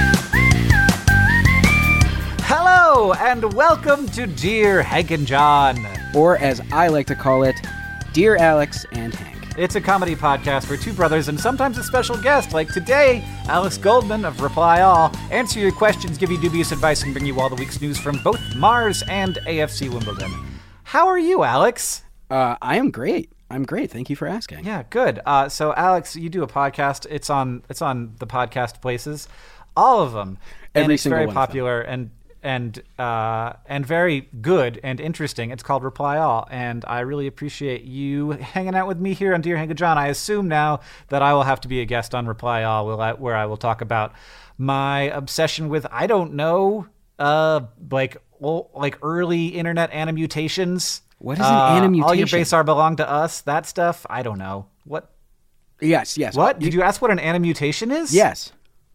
Hello, and welcome to Dear Hank and John. Or, as I like to call it, Dear Alex and Hank. It's a comedy podcast for two brothers and sometimes a special guest, like today, Alex Goldman of Reply All. Answer your questions, give you dubious advice, and bring you all the week's news from both Mars and AFC Wimbledon. How are you, Alex? I am great. I'm great. Thank you for asking. Yeah, good. So, Alex, you do a podcast. It's on the podcast places, all of them. Every it's single very one popular and very good and interesting. It's called Reply All, and I really appreciate you hanging out with me here on Dear Hank and John. I assume now that I will have to be a guest on Reply All, where I will talk about my obsession with, I don't know, like early internet animutations. What is an animutation? All your base are belong to us. That stuff. I don't know. What? Yes. What? Did you ask what an animutation is? Yes.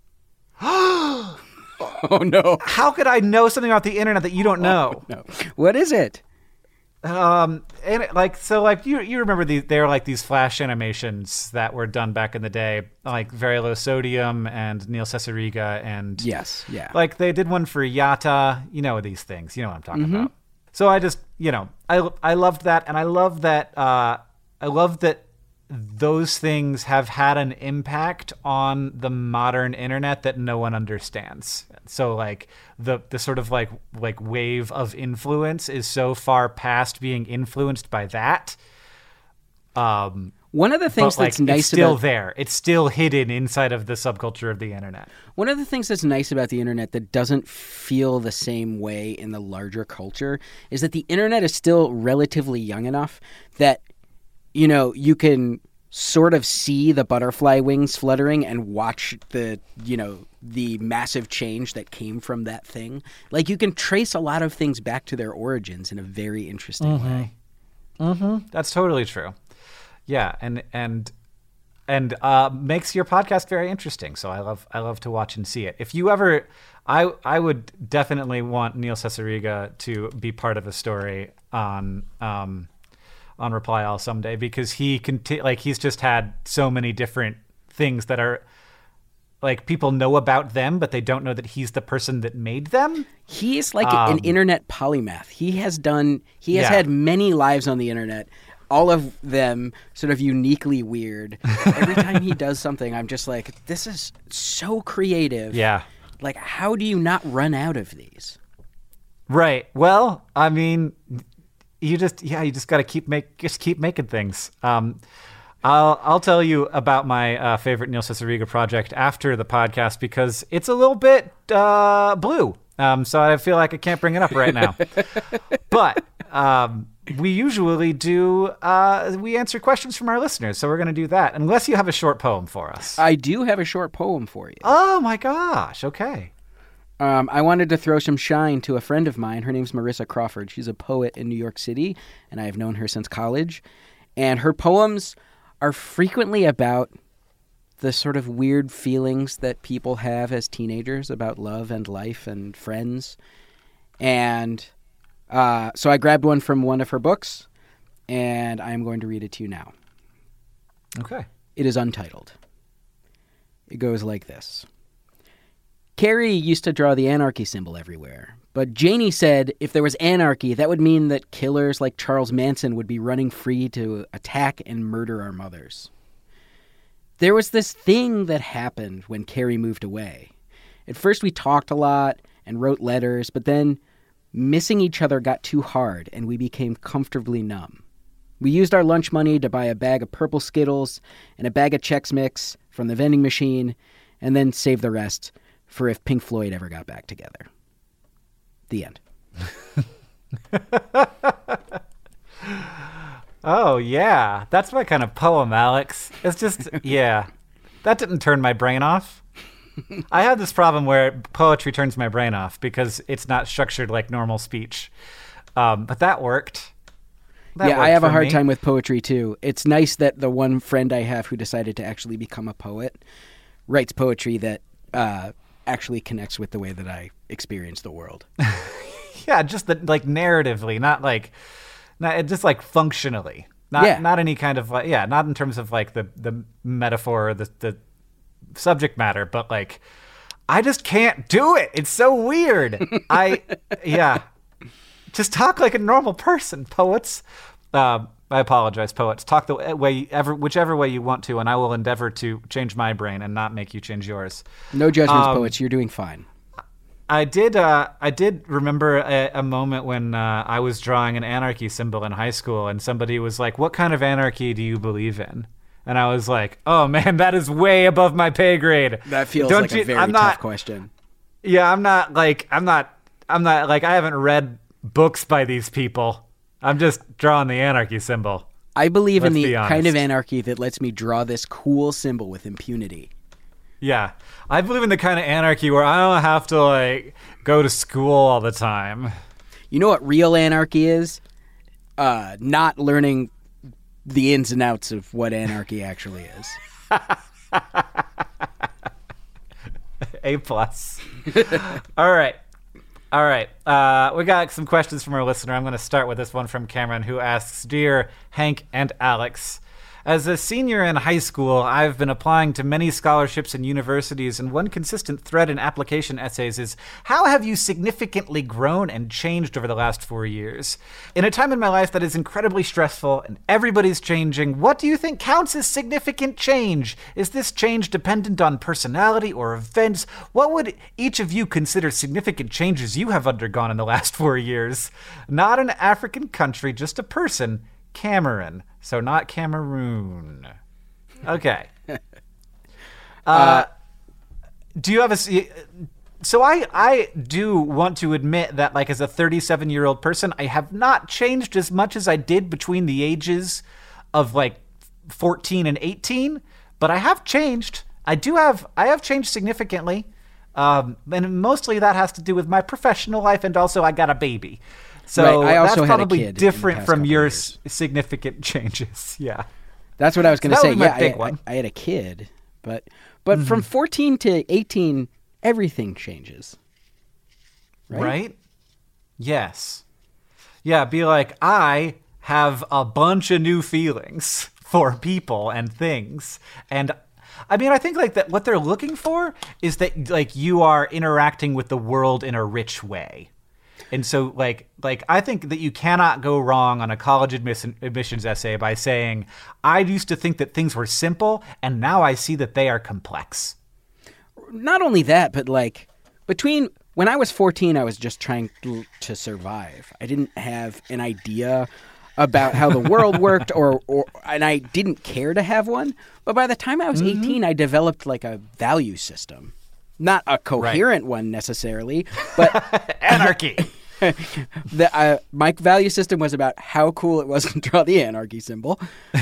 Oh, no. How could I know something about the internet that you don't know? No. What is it? You remember they were like these flash animations that were done back in the day, like Very Low Sodium and Neil Cesariga and Yes, yeah. Like they did one for Yata, these things, you know what I'm talking about. So I just, I loved that, and I love that those things have had an impact on the modern internet that no one understands. So like the sort of like wave of influence is so far past being influenced by that. One of the things that's nice it's still there. It's still hidden inside of the subculture of the internet. One of the things that's nice about the internet that doesn't feel the same way in the larger culture is that the internet is still relatively young enough that you can sort of see the butterfly wings fluttering and watch the massive change that came from that thing. Like you can trace a lot of things back to their origins in a very interesting way. Mm-hmm. That's totally true. Yeah, and makes your podcast very interesting. So I love to watch and see it. If you ever, I would definitely want Neil Cesariga to be part of a story on Reply All someday, because he he's just had so many different things that are like people know about them, but they don't know that he's the person that made them. He is like an internet polymath. He has had many lives on the internet, all of them sort of uniquely weird. Every time he does something, I'm just like, this is so creative. Yeah. Like, how do you not run out of these? Right. Well, I mean, you just got to keep making things. I'll tell you about my favorite Neil Cesariga project after the podcast, because it's a little bit blue. So I feel like I can't bring it up right now. But we usually do, we answer questions from our listeners. So we're going to do that, unless you have a short poem for us. I do have a short poem for you. Oh, my gosh. Okay. I wanted to throw some shine to a friend of mine. Her name's Marissa Crawford. She's a poet in New York City, and I have known her since college. And her poems are frequently about the sort of weird feelings that people have as teenagers about love and life and friends. And so I grabbed one from one of her books, and I'm going to read it to you now. Okay. It is untitled. It goes like this. Carrie used to draw the anarchy symbol everywhere, but Janie said if there was anarchy, that would mean that killers like Charles Manson would be running free to attack and murder our mothers. There was this thing that happened when Carrie moved away. At first we talked a lot and wrote letters, but then missing each other got too hard and we became comfortably numb. We used our lunch money to buy a bag of purple Skittles and a bag of Chex Mix from the vending machine, and then save the rest for if Pink Floyd ever got back together. The end. Oh, yeah. That's my kind of poem, Alex. It's just, yeah. That didn't turn my brain off. I have this problem where poetry turns my brain off because it's not structured like normal speech. But that worked. I have a hard time with poetry, too. It's nice that the one friend I have who decided to actually become a poet writes poetry that actually connects with the way that I experience the world. Yeah, just narratively, not just like functionally. Not any kind of not in terms of like the metaphor or the subject matter, but like I just can't do it. It's so weird. Yeah. Just talk like a normal person, poets. I apologize, poets. Talk the whichever way you want to, and I will endeavor to change my brain and not make you change yours. No judgments, poets. You're doing fine. I did remember a moment when I was drawing an anarchy symbol in high school, and somebody was like, "What kind of anarchy do you believe in?" And I was like, "Oh man, that is way above my pay grade." That feels like a very tough question. Yeah, I'm not like I haven't read books by these people. I'm just drawing the anarchy symbol. I believe in the kind of anarchy that lets me draw this cool symbol with impunity. Yeah. I believe in the kind of anarchy where I don't have to, like, go to school all the time. You know what real anarchy is? Not learning the ins and outs of what anarchy actually is. A+. All right. We got some questions from our listener. I'm going to start with this one from Cameron, who asks, Dear Hank and Alex, as a senior in high school, I've been applying to many scholarships and universities, and one consistent thread in application essays is, how have you significantly grown and changed over the last 4 years? In a time in my life that is incredibly stressful and everybody's changing, what do you think counts as significant change? Is this change dependent on personality or events? What would each of you consider significant changes you have undergone in the last 4 years? Not an African country, just a person. Cameron, so not Cameroon. Okay. Do you have a... So I do want to admit that, like, as a 37-year-old person, I have not changed as much as I did between the ages of, like, 14 and 18, but I have changed. I have changed significantly, and mostly that has to do with my professional life, and also I got a baby. So right. I also that's probably had a kid different from your significant changes. Yeah. That's what I was going to say. Yeah, I had a kid, but from 14 to 18, everything changes. Right? Yes. Yeah, be like, I have a bunch of new feelings for people and things. And I mean, I think like that what they're looking for is that, like, you are interacting with the world in a rich way. And so, like I think that you cannot go wrong on a college admissions essay by saying, I used to think that things were simple, and now I see that they are complex. Not only that, but, like, between when I was 14, I was just trying to survive. I didn't have an idea about how the world worked, and I didn't care to have one. But by the time I was 18, I developed, like, a value system. Not a coherent one necessarily, but anarchy. My value system was about how cool it was to draw the anarchy symbol.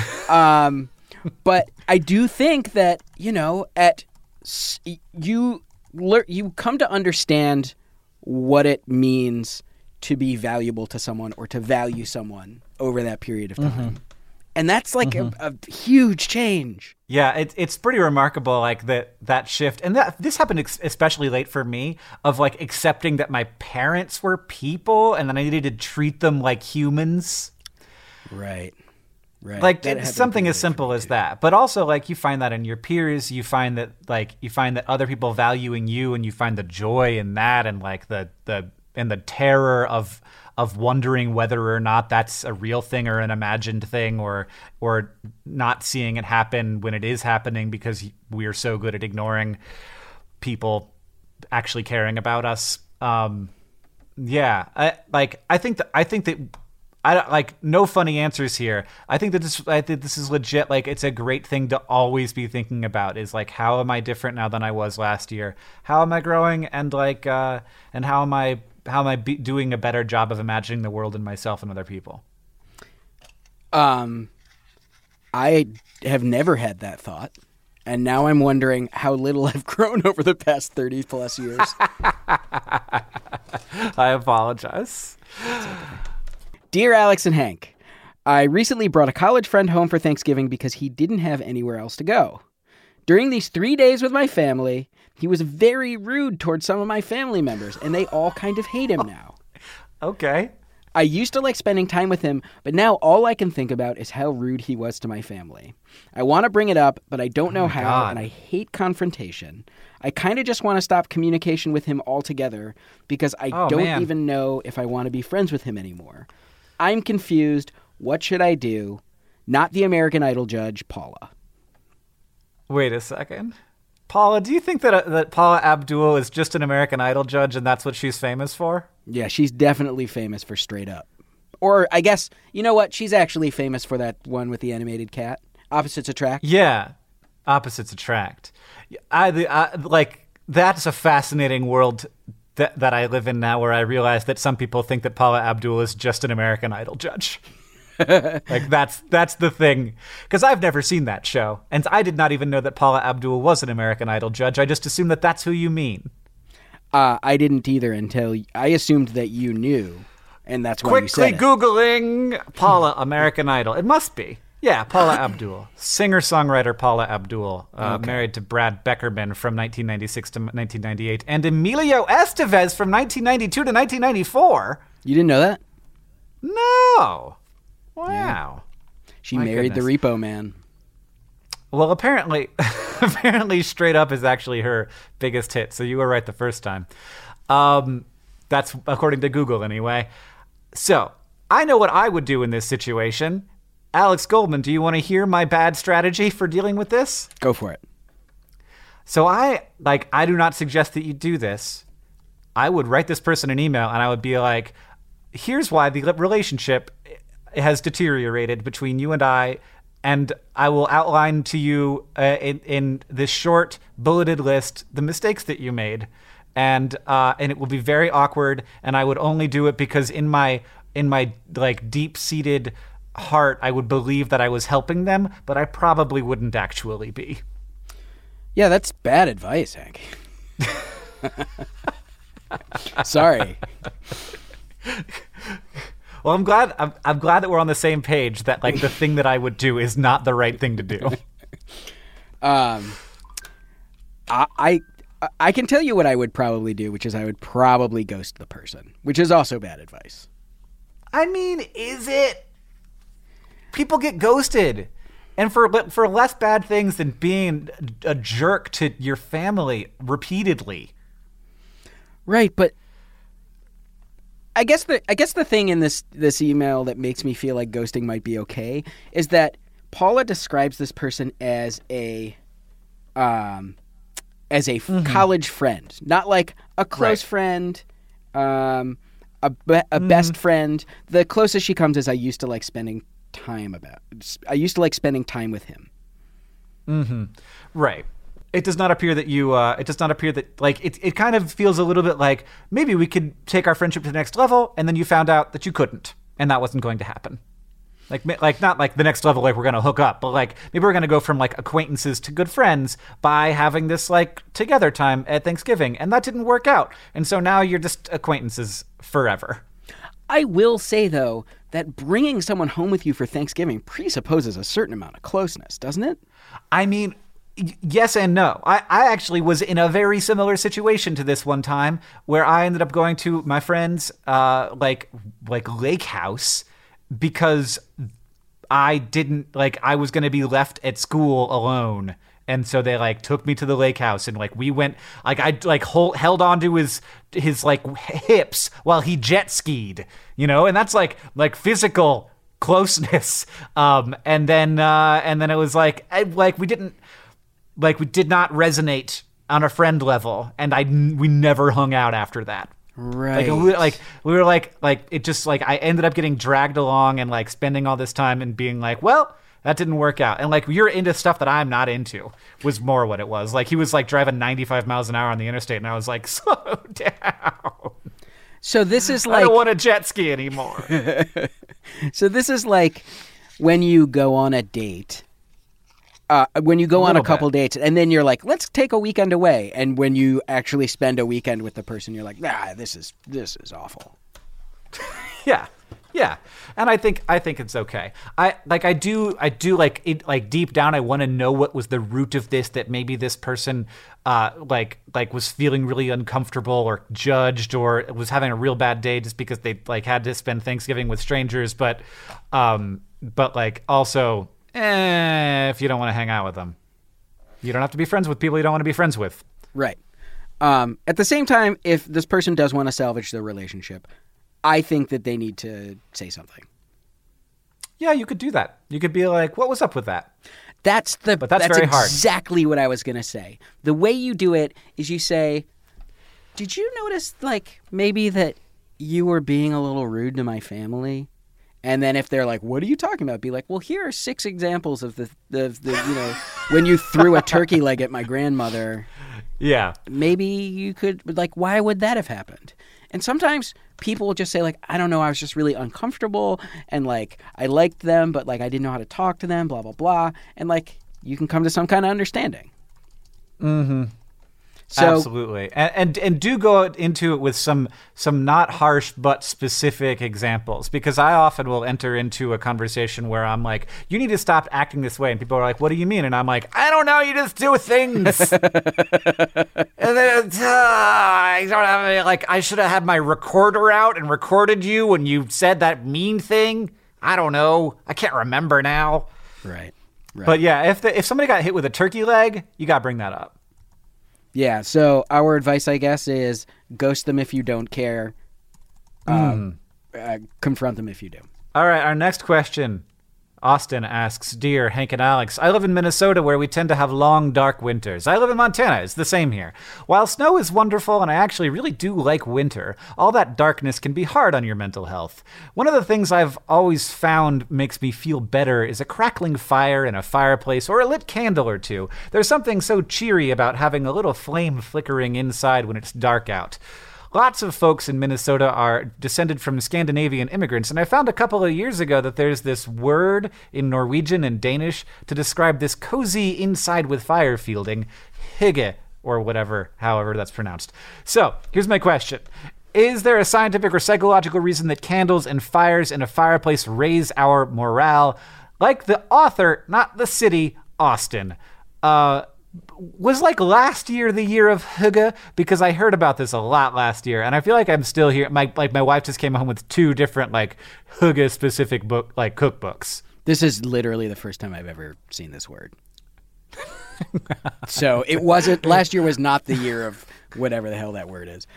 But I do think that, you know, you come to understand what it means to be valuable to someone or to value someone over that period of time. And that's like a huge change. Yeah, it's pretty remarkable, like that shift. And this happened especially late for me, of like accepting that my parents were people and then I needed to treat them like humans. Right. Like something as simple as that. But also, like, you find that in your peers, you find that other people valuing you, and you find the joy in that, and like the terror of wondering whether or not that's a real thing or an imagined thing, or not seeing it happen when it is happening because we are so good at ignoring people actually caring about us. I think that no funny answers here. I think this is legit. Like, it's a great thing to always be thinking about, is like, how am I different now than I was last year? How am I growing? And like, and how am I doing a better job of imagining the world and myself and other people? I have never had that thought, and now I'm wondering how little I've grown over the past 30 plus years. I apologize. Dear Alex and Hank, I recently brought a college friend home for Thanksgiving because he didn't have anywhere else to go. During these 3 days with my family, he was very rude towards some of my family members, and they all kind of hate him now. Okay. I used to like spending time with him, but now all I can think about is how rude he was to my family. I want to bring it up, but I don't know how, and I hate confrontation. I kind of just want to stop communication with him altogether because I don't even know if I want to be friends with him anymore. I'm confused. What should I do? Not the American Idol judge, Paula. Wait a second. Paula, do you think that Paula Abdul is just an American Idol judge and that's what she's famous for? Yeah, she's definitely famous for Straight Up. Or I guess, you know what? She's actually famous for that one with the animated cat. Opposites Attract. Yeah, Opposites Attract. Like, that's a fascinating world that I live in now, where I realize that some people think that Paula Abdul is just an American Idol judge. Like, that's the thing. Because I've never seen that show, and I did not even know that Paula Abdul was an American Idol judge. I just assumed that that's who you mean. I didn't either until I assumed that you knew, and that's why you said it. Quickly Googling Paula American Idol. It must be. Yeah, Paula Abdul. Singer-songwriter Paula Abdul, married to Brad Beckerman from 1996 to 1998, and Emilio Estevez from 1992 to 1994. You didn't know that? No. Wow. Yeah. She married the Repo Man. Well, apparently Straight Up is actually her biggest hit, so you were right the first time. That's according to Google anyway. So, I know what I would do in this situation. Alex Goldman, do you want to hear my bad strategy for dealing with this? Go for it. So I do not suggest that you do this. I would write this person an email and I would be like, here's why the relationship has deteriorated between you and I will outline to you in this short bulleted list the mistakes that you made. And it will be very awkward, and I would only do it because in my like deep-seated heart, I would believe that I was helping them, but I probably wouldn't actually be. Yeah, that's bad advice, Hank. Sorry. Well, I'm glad that we're on the same page, that like the thing that I would do is not the right thing to do. I can tell you what I would probably do, which is I would probably ghost the person, which is also bad advice. I mean, is it? People get ghosted, and for less bad things than being a jerk to your family repeatedly. Right, but I guess the thing in this email that makes me feel like ghosting might be okay is that Paula describes this person as a college friend, not like a close friend, a best friend. The closest she comes is I used to like spending time with him. Mm-hmm. Right. It does not appear that it kind of feels a little bit like maybe we could take our friendship to the next level, and then you found out that you couldn't, and that wasn't going to happen. Like not like the next level, like we're going to hook up, but like maybe we're going to go from like acquaintances to good friends by having this like together time at Thanksgiving, and that didn't work out. And so now you're just acquaintances forever. I will say, though, that bringing someone home with you for Thanksgiving presupposes a certain amount of closeness, doesn't it? I mean, yes and no. I actually was in a very similar situation to this one time where I ended up going to my friend's like lake house because I was going to be left at school alone. And so they like took me to the lake house, and like we went, like I like held onto his like hips while he jet skied, and that's like physical closeness. And then it was like we did not resonate on a friend level, and we never hung out after that. Right. We were like it just like I ended up getting dragged along and like spending all this time and being like, well, that didn't work out. And like, you're into stuff that I'm not into was more what it was. Like, he was like driving 95 miles an hour on the interstate, and I was like, slow down. So this is like, I don't want to jet ski anymore. So this is like when you go on a date, when you go on a couple dates, and then you're like, let's take a weekend away. And when you actually spend a weekend with the person, you're like, this is awful. Yeah. And I think it's okay. I do like it, like deep down, I want to know what was the root of this, that maybe this person like was feeling really uncomfortable or judged or was having a real bad day just because they like had to spend Thanksgiving with strangers. But like also, if you don't want to hang out with them, you don't have to be friends with people you don't want to be friends with. Right. At the same time, if this person does want to salvage their relationship, I think that they need to say something. Yeah, you could do that. You could be like, what was up with that? That's very hard. Exactly what I was going to say. The way you do it is you say, did you notice, like, maybe that you were being a little rude to my family? And then if they're like, what are you talking about? Be like, well, here are 6 examples of the when you threw a turkey leg at my grandmother. Yeah. Maybe you could, like, why would that have happened? And sometimes people will just say, like, I don't know, I was just really uncomfortable, and, like, I liked them, but, like, I didn't know how to talk to them, blah, blah, blah. And, like, you can come to some kind of understanding. Mm-hmm. So, absolutely. And do go into it with some not harsh but specific examples, because I often will enter into a conversation where I'm like, you need to stop acting this way. And people are like, what do you mean? And I'm like, I don't know. You just do things. And then I don't have any, like, I should have had my recorder out and recorded you when you said that mean thing. I don't know. I can't remember now. Right. But yeah, if somebody got hit with a turkey leg, you got to bring that up. Yeah, so our advice, I guess, is ghost them if you don't care. Confront them if you do. All right, our next question. Austin asks, Dear Hank and Alex, I live in Minnesota where we tend to have long, dark winters. I live in Montana. It's the same here. While snow is wonderful and I actually really do like winter, all that darkness can be hard on your mental health. One of the things I've always found makes me feel better is a crackling fire in a fireplace or a lit candle or two. There's something so cheery about having a little flame flickering inside when it's dark out. Lots of folks in Minnesota are descended from Scandinavian immigrants, and I found a couple of years ago that there's this word in Norwegian and Danish to describe this cozy inside with fire feeling, hygge, or whatever, however that's pronounced. So, here's my question. Is there a scientific or psychological reason that candles and fires in a fireplace raise our morale? Like the author, not the city, Austin. Was like last year the year of hygge? Because I heard about this a lot last year, and I feel like I'm still here. My wife just came home with 2 different like hygge specific cookbooks. This is literally the first time I've ever seen this word. So it wasn't. Last year was not the year of whatever the hell that word is.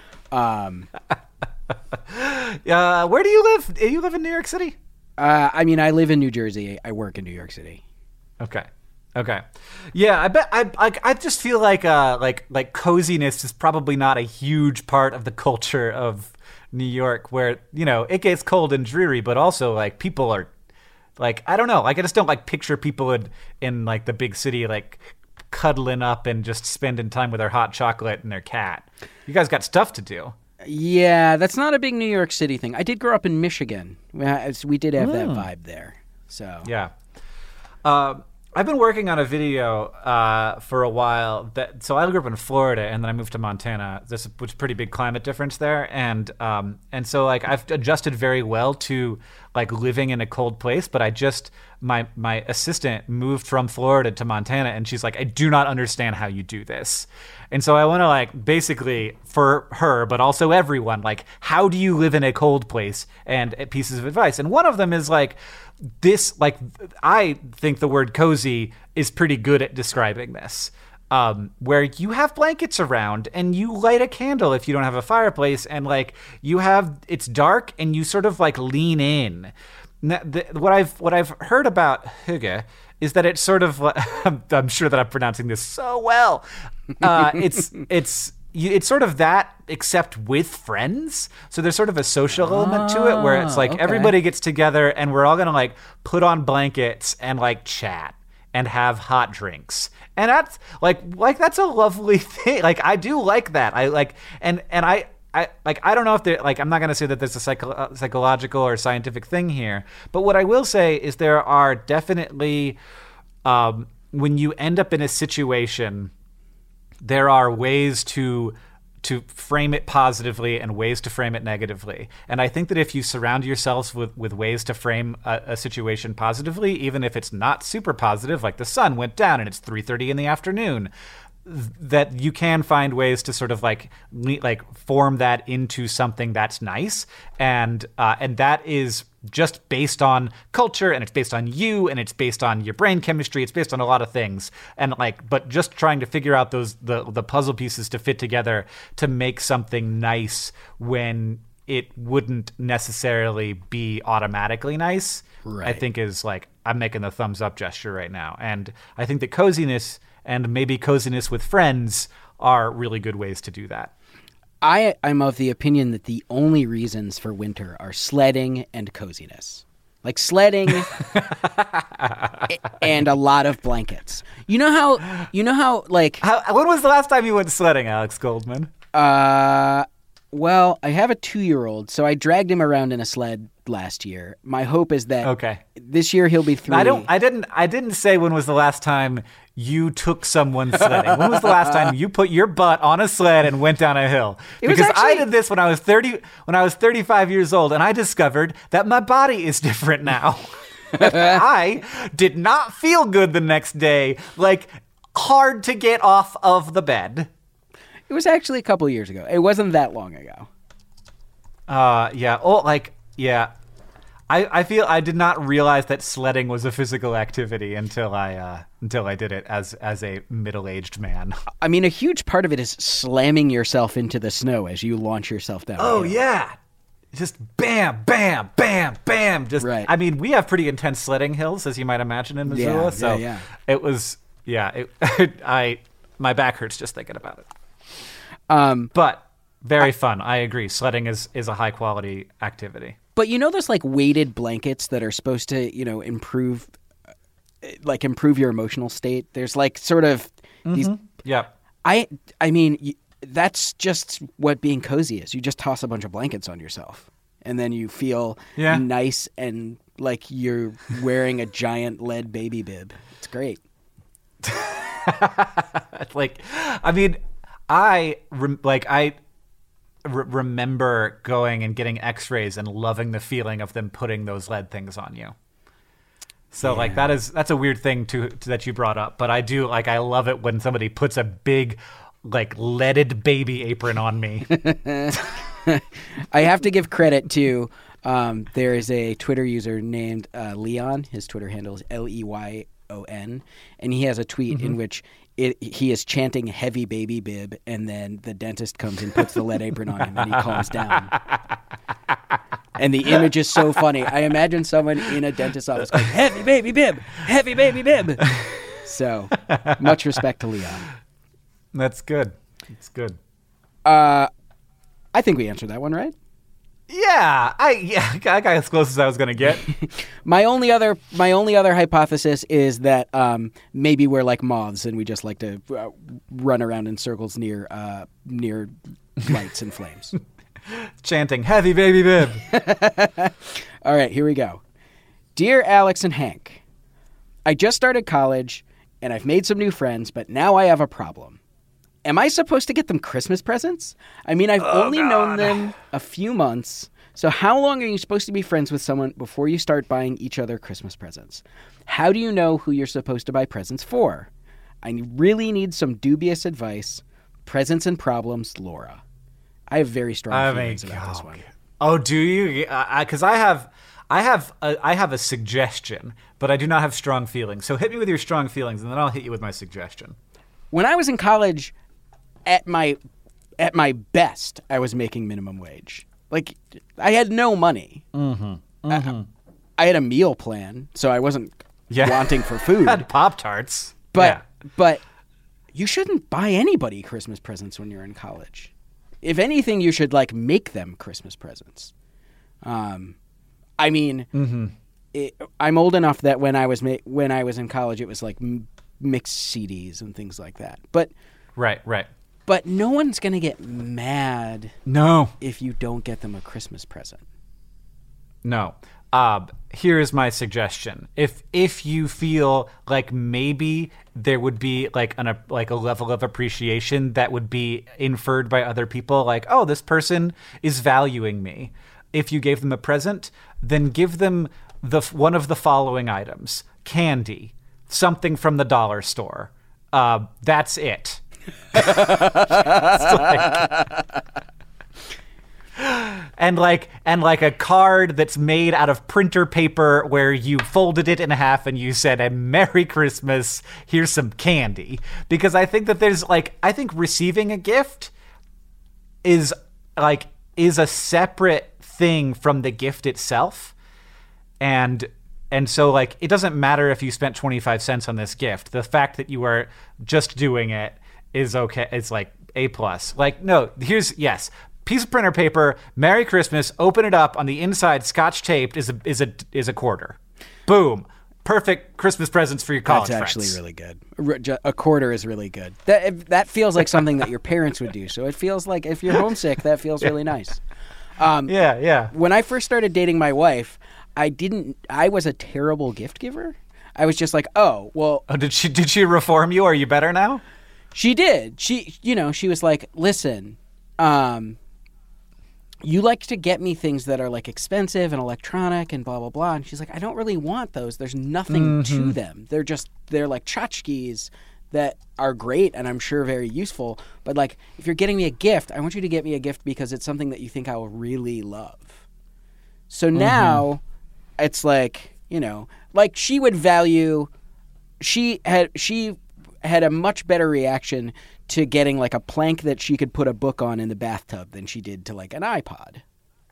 Where do you live? Do you live in New York City? I mean, I live in New Jersey. I work in New York City. Okay. Yeah, I bet I just feel like coziness is probably not a huge part of the culture of New York, where, you know, it gets cold and dreary, but also like people are like, I don't know, like I just don't like picture people in like the big city like cuddling up and just spending time with their hot chocolate and their cat. You guys got stuff to do. Yeah, that's not a big New York City thing. I did grow up in Michigan. We did have that vibe there. So yeah. I've been working on a video for a while. So I grew up in Florida, and then I moved to Montana. There's a pretty big climate difference there, and so like I've adjusted very well to like living in a cold place. But my assistant moved from Florida to Montana, and she's like, I do not understand how you do this. And so I want to like basically for her, but also everyone, like, how do you live in a cold place, and pieces of advice. And one of them is like this, like, I think the word cozy is pretty good at describing this, where you have blankets around and you light a candle if you don't have a fireplace, and like it's dark and you sort of like lean in. What I've heard about hygge is that it's sort of, I'm sure that I'm pronouncing this so well. It's sort of that, except with friends. So there's sort of a social element to it, where it's like everybody gets together and we're all gonna like put on blankets and like chat and have hot drinks. And that's like that's a lovely thing. Like I do like that. I like and I don't know if there, like, I'm not going to say that there's a psychological or scientific thing here, but what I will say is there are definitely, when you end up in a situation, there are ways to frame it positively and ways to frame it negatively. And I think that if you surround yourselves with ways to frame a situation positively, even if it's not super positive, like the sun went down and it's 3:30 in the afternoon, that you can find ways to sort of like form that into something that's nice, and that is just based on culture, and it's based on you, and it's based on your brain chemistry, it's based on a lot of things, and but just trying to figure out the puzzle pieces to fit together to make something nice when it wouldn't necessarily be automatically nice. Right. I think is I'm making the thumbs up gesture right now, and I think that coziness and maybe coziness with friends are really good ways to do that. I'm of the opinion that the only reasons for winter are sledding and coziness. Like sledding and a lot of blankets. You know how when was the last time you went sledding, Alex Goldman? Well, I have a 2-year-old, so I dragged him around in a sled last year. My hope is that this year he'll be 3. I didn't say when was the last time you took someone sledding. When was the last time you put your butt on a sled and went down a hill? Because I did this when I was 35 years old, and I discovered that my body is different now. I did not feel good the next day, hard to get off of the bed. It was actually a couple of years ago. It wasn't that long ago. Yeah. Oh, yeah. I feel I did not realize that sledding was a physical activity until I did it as a middle-aged man. I mean, a huge part of it is slamming yourself into the snow as you launch yourself down. Oh, yeah. Just bam, bam, bam, bam. Just right. I mean, we have pretty intense sledding hills, as you might imagine, in Missoula. It was my back hurts just thinking about it. But very fun. I agree. Sledding is a high quality activity. But those weighted blankets that are supposed to, improve your emotional state. There's these. Yeah. I mean, that's just what being cozy is. You just toss a bunch of blankets on yourself, and then you feel nice and like you're wearing a giant lead baby bib. It's great. I remember going and getting X-rays and loving the feeling of them putting those lead things on you. So that's a weird thing that you brought up, but I do I love it when somebody puts a big leaded baby apron on me. I have to give credit to there is a Twitter user named Leon. His Twitter handle is Leyon, and he has a tweet in which he is chanting heavy baby bib, and then the dentist comes and puts the lead apron on him, and he calms down. And the image is so funny. I imagine someone in a dentist's office going, heavy baby bib, heavy baby bib. So much respect to Leon. That's good. It's good. I think we answered that one, right? Yeah, I got as close as I was going to get. My only other hypothesis is that maybe we're like moths and we just like to run around in circles near lights and flames. Chanting heavy baby bib. All right, here we go. Dear Alex and Hank, I just started college and I've made some new friends, but now I have a problem. Am I supposed to get them Christmas presents? I mean, I've only known them a few months, so how long are you supposed to be friends with someone before you start buying each other Christmas presents? How do you know who you're supposed to buy presents for? I really need some dubious advice. Presents and problems, Laura. I have very strong feelings about this one. Oh, do you? Because I have a suggestion, but I do not have strong feelings. So hit me with your strong feelings, and then I'll hit you with my suggestion. When I was in college, at my best, I was making minimum wage. I had no money. I had a meal plan, so I wasn't wanting for food. I had Pop-Tarts. But you shouldn't buy anybody Christmas presents when you're in college. If anything, you should make them Christmas presents. I mean, I'm old enough that when I was in college, it was mixed CDs and things like that. But right. But no one's gonna get mad. No. If you don't get them a Christmas present. No. Here is my suggestion. If you feel like maybe there would be a level of appreciation that would be inferred by other people, oh, this person is valuing me. If you gave them a present, then give them one of the following items: candy, something from the dollar store. That's it. And like a card that's made out of printer paper where you folded it in half and you said, "A Merry Christmas, here's some candy." Because I think that I think receiving a gift is a separate thing from the gift itself. And so like it doesn't matter if you spent 25 cents on this gift. The fact that you are just doing it is okay. It's like A+. Like, no, yes. Piece of printer paper, Merry Christmas, open it up, on the inside scotch taped is a quarter. Boom. Perfect Christmas presents for your college friends. That's actually really good. A quarter is really good. That feels like something that your parents would do. So it feels like if you're homesick, that feels really nice. Yeah. When I first started dating my wife, I was a terrible gift giver. I was just like, oh, well. Oh, did she reform you? Are you better now? She did. She was like, listen, you like to get me things that are like expensive and electronic and blah, blah, blah. And she's like, I don't really want those. There's nothing to them. They're like tchotchkes that are great and I'm sure very useful. But like, if you're getting me a gift, I want you to get me a gift because it's something that you think I will really love. So now it's like, like she would value, she had a much better reaction to getting like a plank that she could put a book on in the bathtub than she did to like an iPod.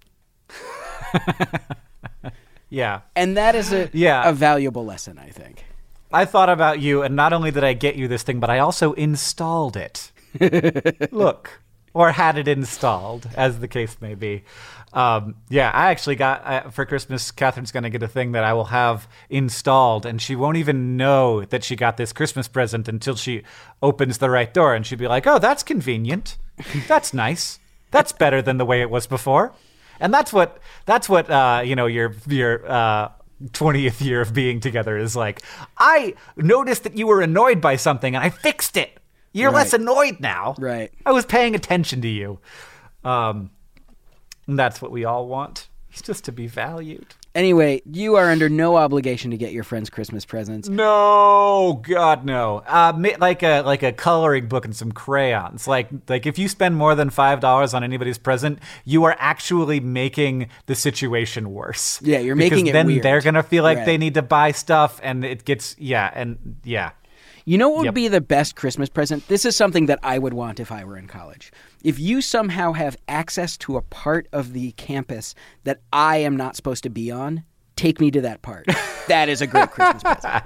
Yeah. And that is a valuable lesson, I think. I thought about you, and not only did I get you this thing, but I also installed it. Look. Or had it installed, as the case may be. I actually got, for Christmas, Catherine's going to get a thing that I will have installed, and she won't even know that she got this Christmas present until she opens the right door, and she'll be like, oh, that's convenient. That's nice. That's better than the way it was before. And that's what your 20th year of being together is like. I noticed that you were annoyed by something, and I fixed it. You're less annoyed now. Right. I was paying attention to you. And that's what we all want. It's just to be valued. Anyway, you are under no obligation to get your friends Christmas presents. No, God, no. Like a coloring book and some crayons. Like if you spend more than $5 on anybody's present, you are actually making the situation worse. Yeah, you're making it then weird. They're gonna feel like they need to buy stuff, and it gets yeah. You know what would be the best Christmas present? This is something that I would want if I were in college. If you somehow have access to a part of the campus that I am not supposed to be on, take me to that part. That is a great Christmas present.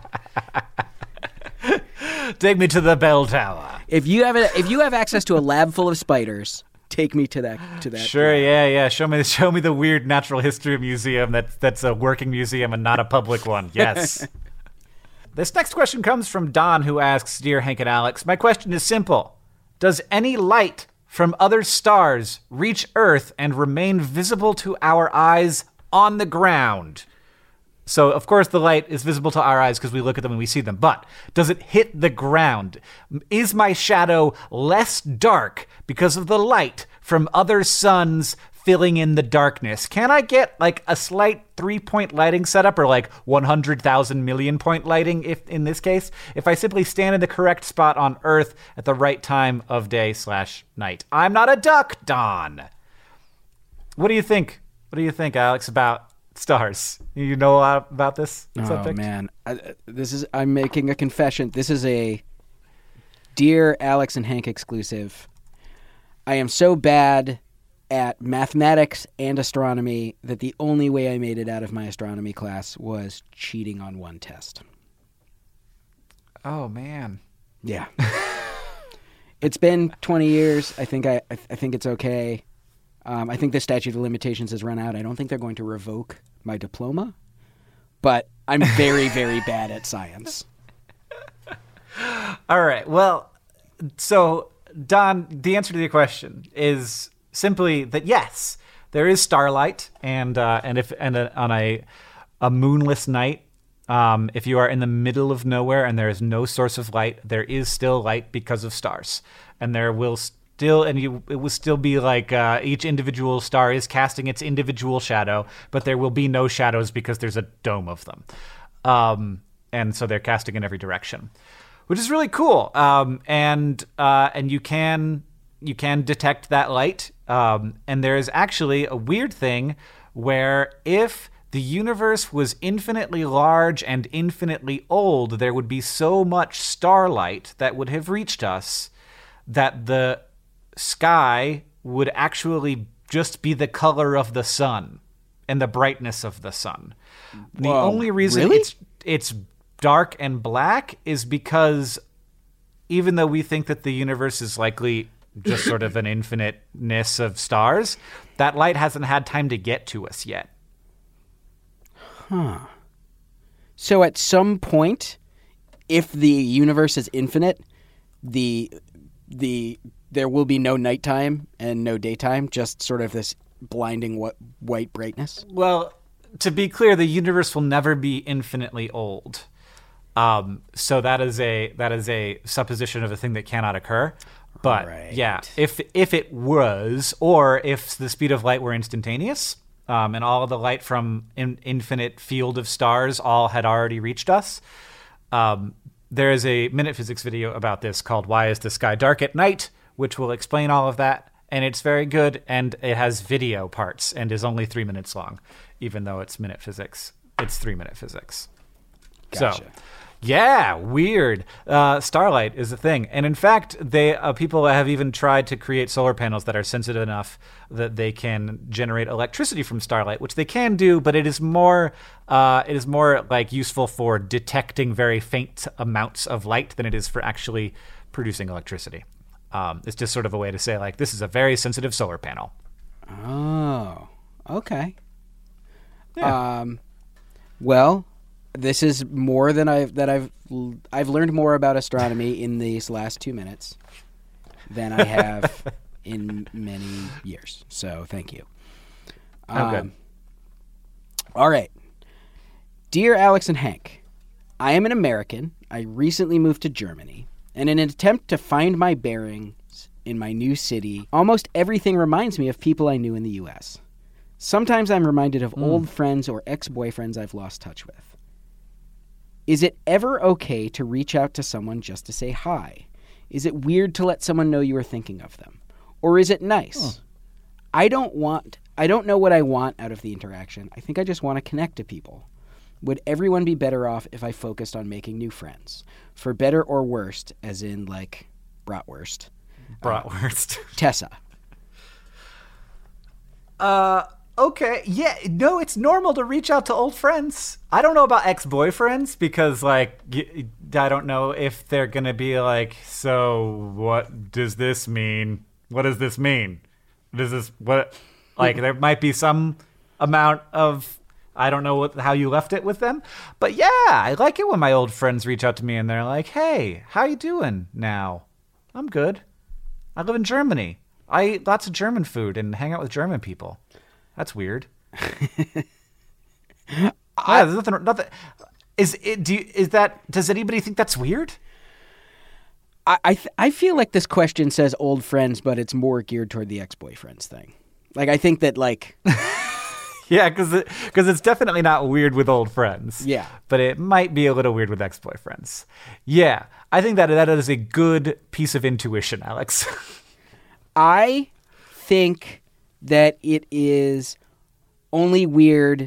Take me to the bell tower. If you have access to a lab full of spiders, take me to that. Sure, yeah. Show me the weird natural history museum that's a working museum and not a public one. Yes. This next question comes from Don, who asks, Dear Hank and Alex, my question is simple. Does any light from other stars reach Earth and remain visible to our eyes on the ground? So, of course, the light is visible to our eyes because we look at them and we see them. But does it hit the ground? Is my shadow less dark because of the light from other suns filling in the darkness? Can I get like a slight 3-point lighting setup or like 100,000 million point lighting if in this case, if I simply stand in the correct spot on Earth at the right time of day/night? I'm not a duck, Don. What do you think? What do you think, Alex, about stars? You know a lot about this subject? Oh, man. I'm making a confession. This is a Dear Alex and Hank exclusive. I am so bad at mathematics and astronomy that the only way I made it out of my astronomy class was cheating on one test. Oh, man. Yeah. It's been 20 years. I think it's okay. I think the statute of limitations has run out. I don't think they're going to revoke my diploma, but I'm very, very bad at science. All right. Well, so Don, the answer to your question is simply that yes, there is starlight, and on a moonless night, if you are in the middle of nowhere and there is no source of light, there is still light because of stars, and there will still, it will still be like each individual star is casting its individual shadow, but there will be no shadows because there's a dome of them, and so they're casting in every direction. which is really cool. And you can detect that light. And there is actually a weird thing where if the universe was infinitely large and infinitely old, there would be so much starlight that would have reached us that the sky would actually just be the color of the sun and the brightness of the sun. The only reason it's dark and black is because even though we think that the universe is likely just sort of an infiniteness of stars, that light hasn't had time to get to us yet. Huh. So at some point, if the universe is infinite, there will be no nighttime and no daytime, just sort of this blinding white brightness? Well, to be clear, the universe will never be infinitely old. So that is a supposition of a thing that cannot occur. But yeah, if it was, or if the speed of light were instantaneous, and all of the light from an infinite field of stars all had already reached us, there is a Minute Physics video about this called "Why Is the Sky Dark at Night?" which will explain all of that, and it's very good, and it has video parts and is only 3 minutes long, even though it's Minute Physics. It's 3-minute physics. Gotcha. So, yeah, weird. Starlight is a thing. And in fact, people have even tried to create solar panels that are sensitive enough that they can generate electricity from starlight, which they can do, but it is more like useful for detecting very faint amounts of light than it is for actually producing electricity. It's just sort of a way to say, like, this is a very sensitive solar panel. Oh, okay. Yeah. Well, this is more than I've learned more about astronomy in these last 2 minutes than I have in many years. So thank you. Okay. All right. Dear Alex and Hank, I am an American. I recently moved to Germany. And in an attempt to find my bearings in my new city, almost everything reminds me of people I knew in the U.S. Sometimes I'm reminded of old friends or ex-boyfriends I've lost touch with. Is it ever okay to reach out to someone just to say hi? Is it weird to let someone know you are thinking of them? Or is it nice? I don't know what I want out of the interaction. I think I just want to connect to people. Would everyone be better off if I focused on making new friends? For better or worse, as in, like, bratwurst. Bratwurst. Tessa. Okay. Yeah, no, it's normal to reach out to old friends. I don't know about ex-boyfriends because, like, I don't know if they're going to be like, so what does this mean? What does this mean? There might be some amount of, I don't know how you left it with them. But yeah, I like it when my old friends reach out to me and they're like, hey, how you doing now? I'm good. I live in Germany. I eat lots of German food and hang out with German people. That's weird. There's nothing. Does anybody think that's weird? I feel like this question says old friends, but it's more geared toward the ex-boyfriends thing. Like, I think that, like... Yeah, because it's definitely not weird with old friends. Yeah. But it might be a little weird with ex-boyfriends. Yeah, I think that is a good piece of intuition, Alex. I think that it is only weird.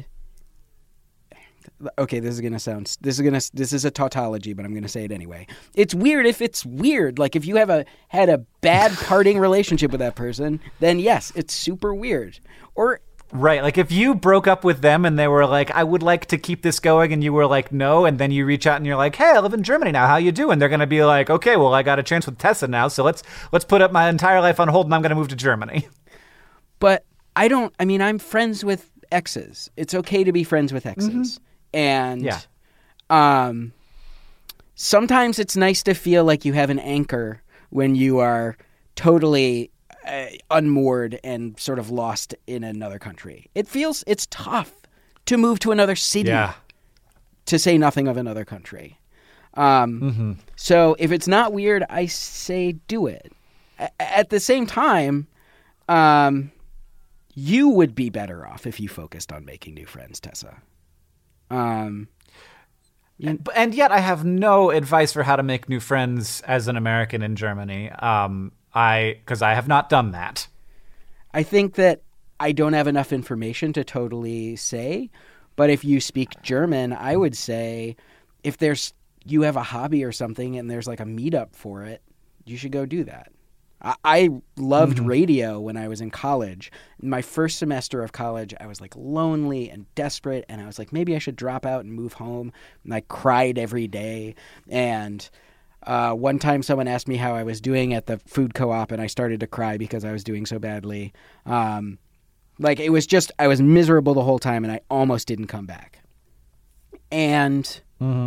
Okay, this is a tautology, but I'm gonna say it anyway. It's weird if it's weird. Like, if you have had a bad parting relationship with that person, then yes, it's super weird. Or right, like if you broke up with them and they were like, I would like to keep this going, and you were like, no, and then you reach out and you're like, hey, I live in Germany now, how you doing? They're gonna be like, okay, well, I got a chance with Tessa now, so let's put up my entire life on hold and I'm gonna move to Germany. But I'm friends with exes. It's okay to be friends with exes. Mm-hmm. And yeah. Sometimes it's nice to feel like you have an anchor when you are totally unmoored and sort of lost in another country. It's tough to move to another city, to say nothing of another country. So if it's not weird, I say do it. At the same time, you would be better off if you focused on making new friends, Tessa. And yet I have no advice for how to make new friends as an American in Germany. Because I have not done that. I think that I don't have enough information to totally say, but if you speak German, I would say if you have a hobby or something and there's like a meetup for it, you should go do that. I loved radio when I was in college. In my first semester of college, I was like lonely and desperate, and I was like, maybe I should drop out and move home. And I cried every day. And one time someone asked me how I was doing at the food co-op, and I started to cry because I was doing so badly. It was just, I was miserable the whole time, and I almost didn't come back. And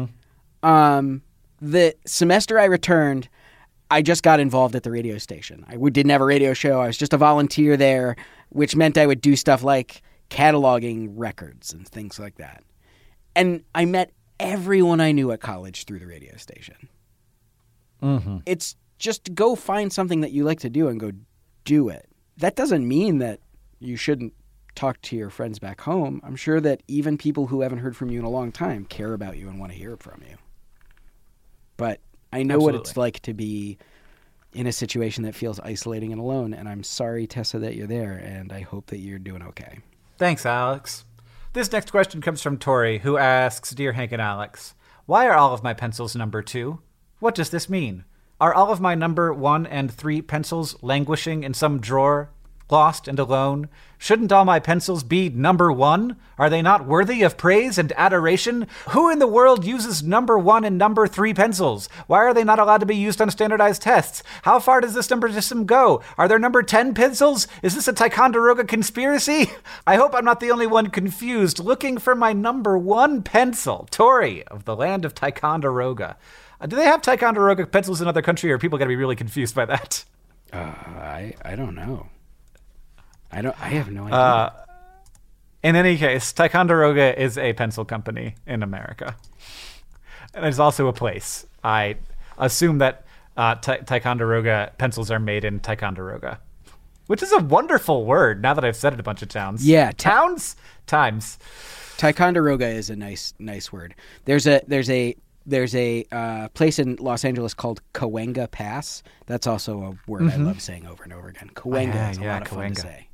the semester I returned, I just got involved at the radio station. I didn't have a radio show. I was just a volunteer there, which meant I would do stuff like cataloging records and things like that. And I met everyone I knew at college through the radio station. It's just go find something that you like to do and go do it. That doesn't mean that you shouldn't talk to your friends back home. I'm sure that even people who haven't heard from you in a long time care about you and want to hear from you. But I know what it's like to be in a situation that feels isolating and alone, and I'm sorry, Tessa, that you're there, and I hope that you're doing okay. Thanks, Alex. This next question comes from Tori, who asks, Dear Hank and Alex, why are all of my pencils number 2? What does this mean? Are all of my number 1 and 3 pencils languishing in some drawer, lost and alone? Shouldn't all my pencils be number 1? Are they not worthy of praise and adoration? Who in the world uses number 1 and number 3 pencils? Why are they not allowed to be used on standardized tests? How far does this number system go? Are there number 10 pencils? Is this a Ticonderoga conspiracy? I hope I'm not the only one confused, looking for my number 1 pencil. Tori of the land of Ticonderoga. Do they have Ticonderoga pencils in other country, or are people going to be really confused by that? I don't know. I have no idea. In any case, Ticonderoga is a pencil company in America. And it's also a place. I assume that Ticonderoga pencils are made in Ticonderoga, which is a wonderful word now that I've said it a bunch of times. Yeah. Times. Ticonderoga is a nice word. There's a place in Los Angeles called Cahuenga Pass. That's also a word I love saying over and over again. Cahuenga is a lot of fun to say.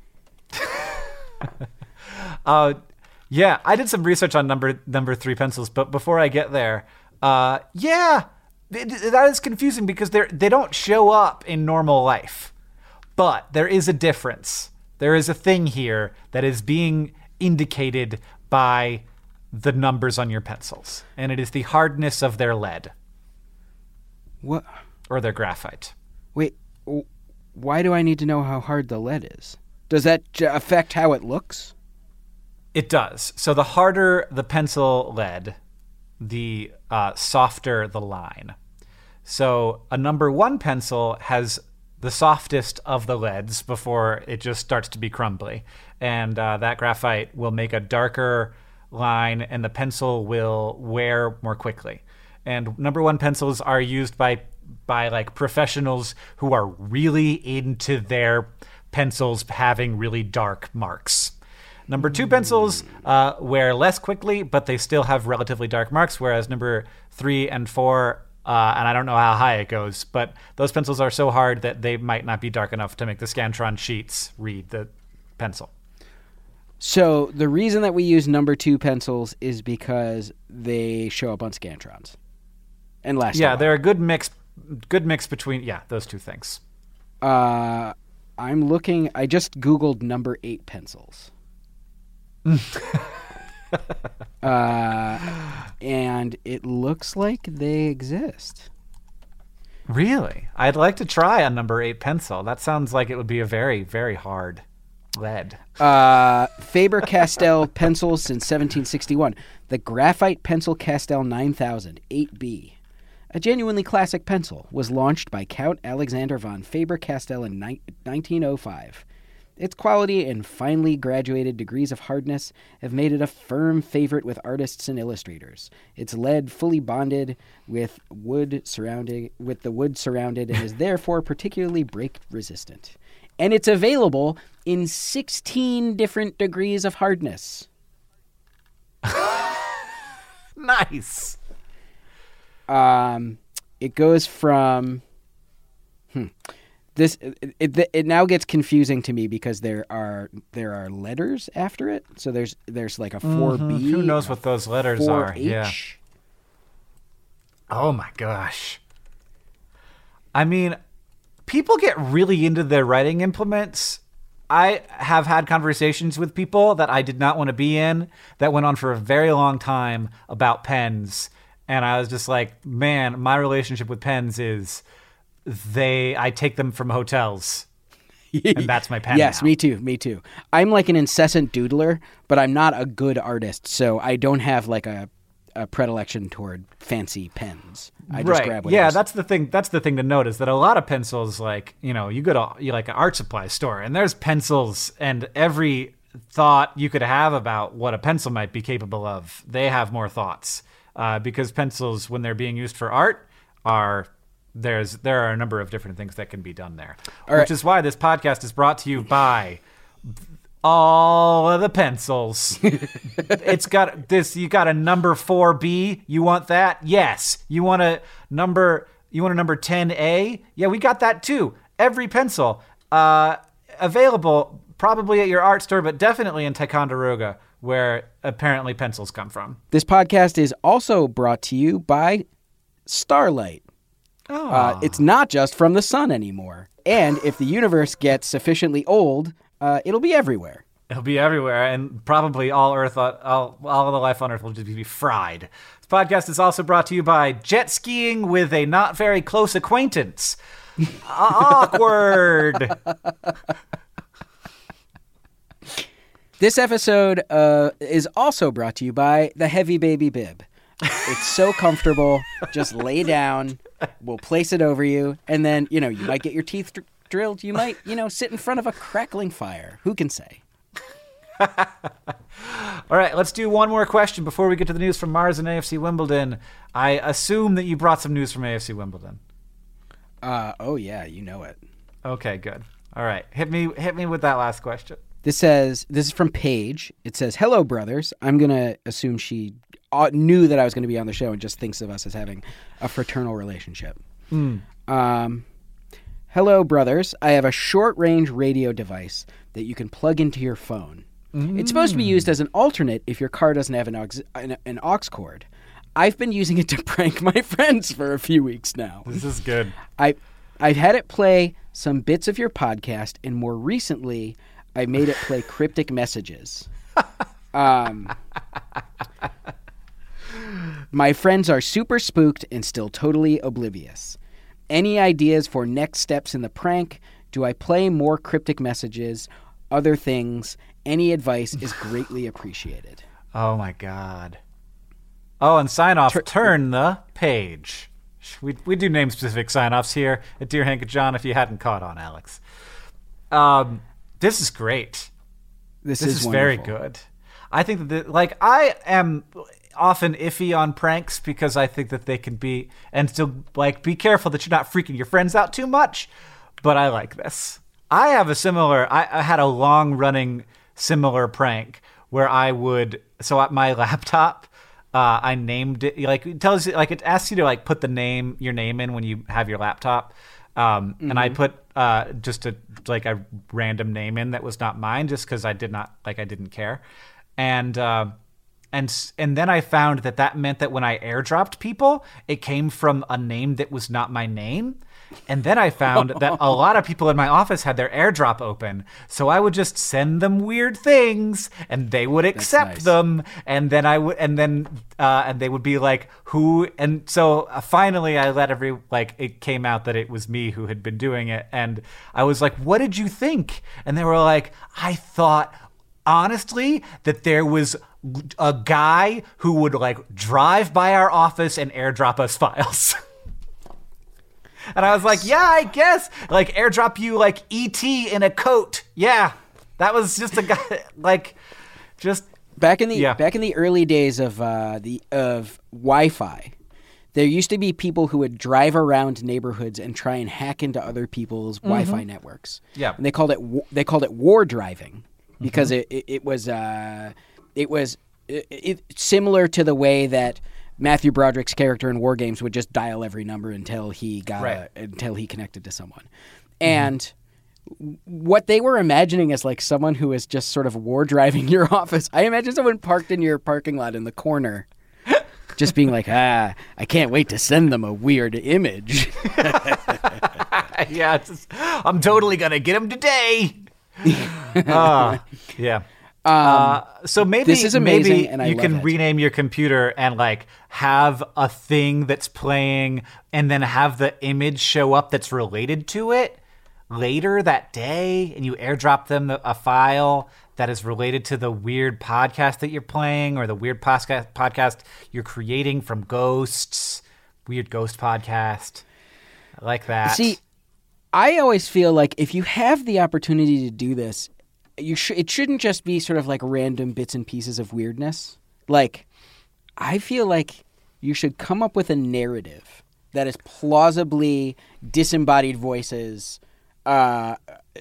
I did some research on number 3 pencils, but before I get there, that is confusing because they don't show up in normal life. But there is a difference. There is a thing here that is being indicated by the numbers on your pencils, and it is the hardness of their lead. What? Or their graphite. Wait, why do I need to know how hard the lead is? Does that affect how it looks? It does. So the harder the pencil lead, the softer the line. So a number 1 pencil has the softest of the leads before it just starts to be crumbly. And that graphite will make a darker line, and the pencil will wear more quickly. And number 1 pencils are used by like professionals who are really into their pencils having really dark marks. Number 2 pencils wear less quickly, but they still have relatively dark marks, whereas number 3 and 4, and I don't know how high it goes, but those pencils are so hard that they might not be dark enough to make the Scantron sheets read the pencil. So the reason that we use number 2 pencils is because they show up on Scantrons and last. Yeah, they're a good mix between those two things. I'm looking. I just Googled number 8 pencils. And it looks like they exist. Really? I'd like to try a number 8 pencil. That sounds like it would be a very, very hard lead. Faber-Castell pencils since 1761. The Graphite Pencil Castell 9000, 8B. A genuinely classic pencil, was launched by Count Alexander von Faber-Castell in 1905. Its quality and finely graduated degrees of hardness have made it a firm favorite with artists and illustrators. Its lead fully bonded with the wood surrounded and is therefore particularly break resistant. And it's available in 16 different degrees of hardness. Nice. It goes from this. It now gets confusing to me because there are letters after it. So there's like a 4B. Who knows what those letters are? 4H. Yeah. Oh my gosh. I mean, people get really into their writing implements. I have had conversations with people that I did not want to be in that went on for a very long time about pens. And I was just like, man, my relationship with pens is I take them from hotels. And that's my pen. Yes, now. me too. I'm like an incessant doodler, but I'm not a good artist, so I don't have like a predilection toward fancy pens. I just grab whatever. Yeah, that's the thing. That's the thing to note is that a lot of pencils, like, you know, you like an art supply store, and there's pencils, and every thought you could have about what a pencil might be capable of, they have more thoughts because pencils, when they're being used for art, there are a number of different things that can be done there, which is why this podcast is brought to you by all of the pencils. It's got this. You got a number 4B. You want that? Yes. You want a number 10A? Yeah, we got that too. Every pencil available probably at your art store, but definitely in Ticonderoga, where apparently pencils come from. This podcast is also brought to you by Starlight. It's not just from the sun anymore. And if the universe gets sufficiently old, it'll be everywhere. It'll be everywhere, and probably all of the life on Earth will just be fried. This podcast is also brought to you by jet skiing with a not very close acquaintance. Awkward. This episode is also brought to you by the Heavy Baby Bib. It's so comfortable. Just lay down. We'll place it over you, and then, you might get your teeth drilled. You might, sit in front of a crackling fire. Who can say? All right, let's do one more question before we get to the news from Mars and AFC Wimbledon. I assume that you brought some news from AFC Wimbledon. Oh yeah, you know it. Okay, good. All right, hit me with that last question. This is from Paige. It says, "Hello, brothers." I'm gonna assume she knew that I was going to be on the show and just thinks of us as having a fraternal relationship. Hello, brothers. I have a short-range radio device that you can plug into your phone. It's supposed to be used as an alternate if your car doesn't have an aux cord. I've been using it to prank my friends for a few weeks now. This is good. I've had it play some bits of your podcast, and more recently, I made it play cryptic messages. My friends are super spooked and still totally oblivious. Any ideas for next steps in the prank? Do I play more cryptic messages? Other things? Any advice is greatly appreciated. Oh my God. Oh, and sign off. Turn the page. We do name specific sign offs here at Dear Hank and John. If you hadn't caught on, Alex. This is great. This is very good. I think that I am often iffy on pranks because I think that they can be, and still be careful that you're not freaking your friends out too much. But I like this. I have I had a long running similar prank where I would, so at my laptop, I named it, it tells you, it asks you to put your name in when you have your laptop. And I put just a random name in that was not mine, just because I didn't care. And then I found that meant that when I airdropped people, it came from a name that was not my name. And then I found that a lot of people in my office had their airdrop open. So I would just send them weird things and they would accept them. And then and they would be like, who? And so finally I let it came out that it was me who had been doing it. And I was like, what did you think? And they were like, I thought, honestly, that there was a guy who would drive by our office and airdrop us files. And I was like, yeah, I guess. Airdrop you E.T. in a coat. Yeah. That was just a guy just back in the early days of Wi-Fi. There used to be people who would drive around neighborhoods and try and hack into other people's Wi-Fi networks. Yeah. And they called it war driving because it was similar to the way that Matthew Broderick's character in War Games would just dial every number until he got until he connected to someone. And what they were imagining is like someone who is just sort of war driving your office. I imagine someone parked in your parking lot in the corner just being like, I can't wait to send them a weird image. Yeah, I'm totally going to get him today. Yeah. So maybe this is amazing, maybe and I you love can it. rename your computer and like have a thing that's playing and then have the image show up that's related to it later that day, and you airdrop them a file that is related to the weird podcast that you're playing or the weird podcast you're creating from Ghosts, weird ghost podcast. I like that. See, I always feel like if you have the opportunity to do this, it shouldn't just be sort of like random bits and pieces of weirdness. Like, I feel like you should come up with a narrative that is plausibly disembodied voices, like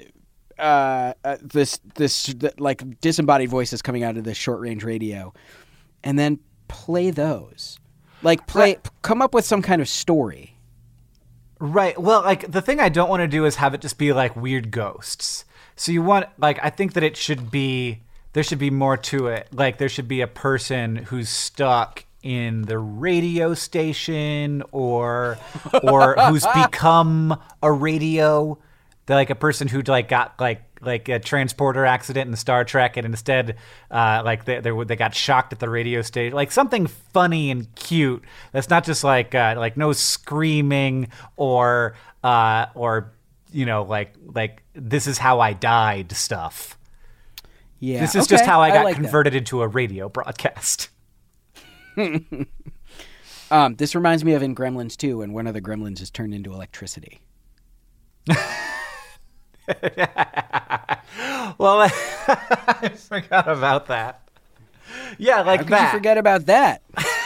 disembodied voices coming out of the short range radio, and then play those. Like come up with some kind of story. Right. Well, like the thing I don't want to do is have it just be like weird ghosts. So you want, like, I think that there should be more to it. Like there should be a person who's stuck in the radio station or who's become a radio. They're like a person who like got like a transporter accident in Star Trek, and instead like they got shocked at the radio station. Like something funny and cute that's not just like no screaming or you know like this is how I died stuff. Yeah, this is just how I got like converted into a radio broadcast. This reminds me of in Gremlins 2 when one of the gremlins is turned into electricity. Well, I forgot about that. Yeah, like How could that. you forget about that?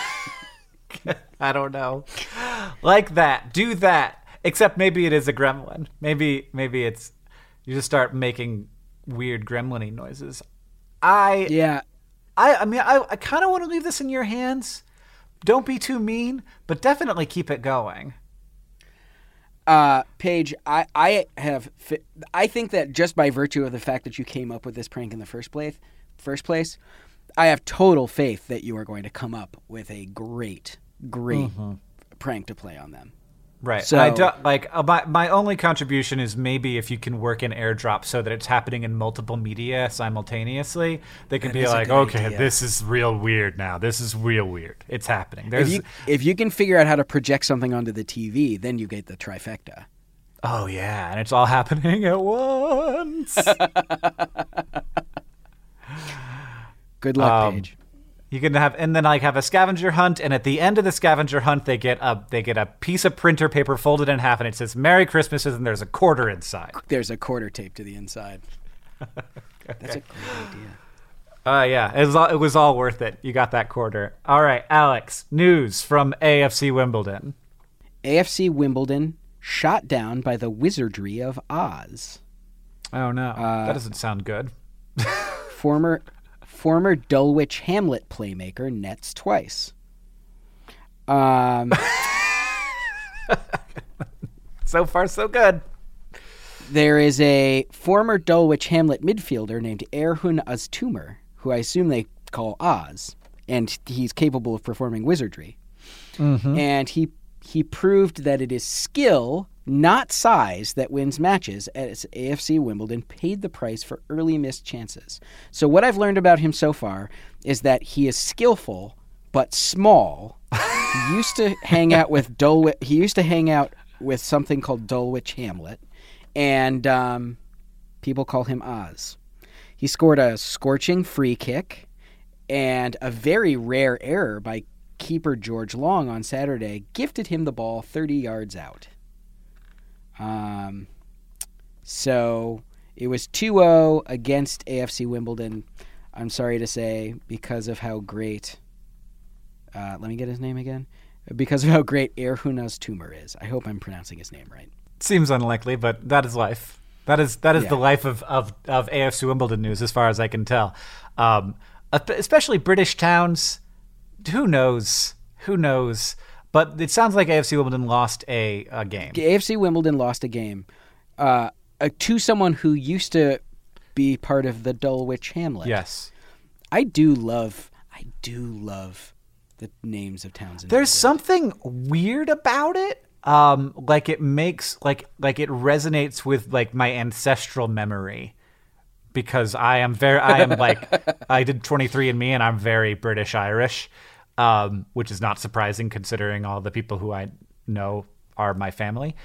I don't know. Like that. Do that. Except maybe it is a gremlin. Maybe it's you just start making weird gremlin-y noises. I mean I kind of want to leave this in your hands. Don't be too mean, but definitely keep it going. Paige, I think that just by virtue of the fact that you came up with this prank in the first place, I have total faith that you are going to come up with a great prank to play on them. Right. So, I don't, like my only contribution is maybe if you can work in AirDrop so that it's happening in multiple media simultaneously, they can be like, okay, this is real weird now. This is real weird. It's happening. If you can figure out how to project something onto the TV, then you get the trifecta. Oh yeah, and it's all happening at once. Good luck, Paige. You can have a scavenger hunt, and at the end of the scavenger hunt, they get a piece of printer paper folded in half, and it says "Merry Christmas," and there's a quarter inside. There's a quarter taped to the inside. That's a great idea. Yeah, it was all worth it. You got that quarter. All right, Alex, news from AFC Wimbledon. AFC Wimbledon shot down by the Wizardry of Oz. Oh no, that doesn't sound good. Former Dulwich Hamlet playmaker nets twice. So far, so good. There is a former Dulwich Hamlet midfielder named Erhun Öztürk, who I assume they call Oz, and he's capable of performing wizardry. Mm-hmm. And he proved that it is skill, not size, that wins matches as AFC Wimbledon paid the price for early missed chances. So what I've learned about him so far is that he is skillful but small. He used to hang out with something called Dulwich Hamlet, and people call him Oz. He scored a scorching free kick and a very rare error by keeper George Long on Saturday gifted him the ball 30 yards out. So it was 2-0 against AFC Wimbledon. I'm sorry to say, because of how great, let me get his name again, because of how great Erhun Öztürk is. I hope I'm pronouncing his name right. Seems unlikely, but that is life. That is the life of AFC Wimbledon news, as far as I can tell. Especially British towns. Who knows? who knows? But it sounds like AFC Wimbledon lost a game. AFC Wimbledon lost a game to someone who used to be part of the Dulwich Hamlet. Yes. I do love the names of towns in There's England. something weird about it. Like it makes like it resonates with like my ancestral memory, because I am like I did 23andMe and I'm very British Irish, which is not surprising considering all the people who I know are my family.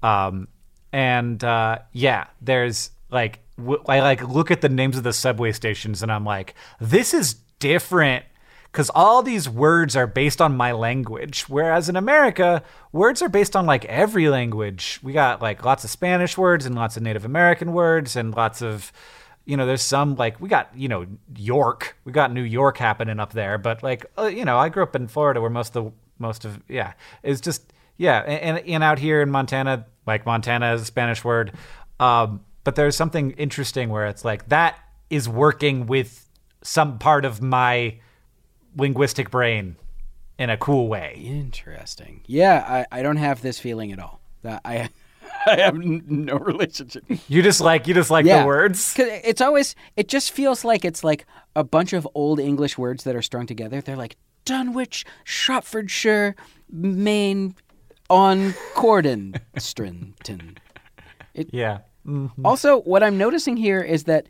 There's like I like look at the names of the subway stations and I'm like, this is different. Because all these words are based on my language, whereas in America, words are based on like every language. We got like lots of Spanish words and lots of Native American words and lots of, there's some like we got, York. We got New York happening up there. But like, I grew up in Florida where most of it's just, and out here in Montana, like Montana is a Spanish word. But there's something interesting where it's like that is working with some part of my linguistic brain in a cool way. Interesting. Yeah, I don't have this feeling at all. I have no relationship. You just like the words? 'Cause it just feels like it's like a bunch of old English words that are strung together. They're like Dunwich, Shropshire, Maine, on Corden, Strinton. Yeah. Mm-hmm. Also, what I'm noticing here is that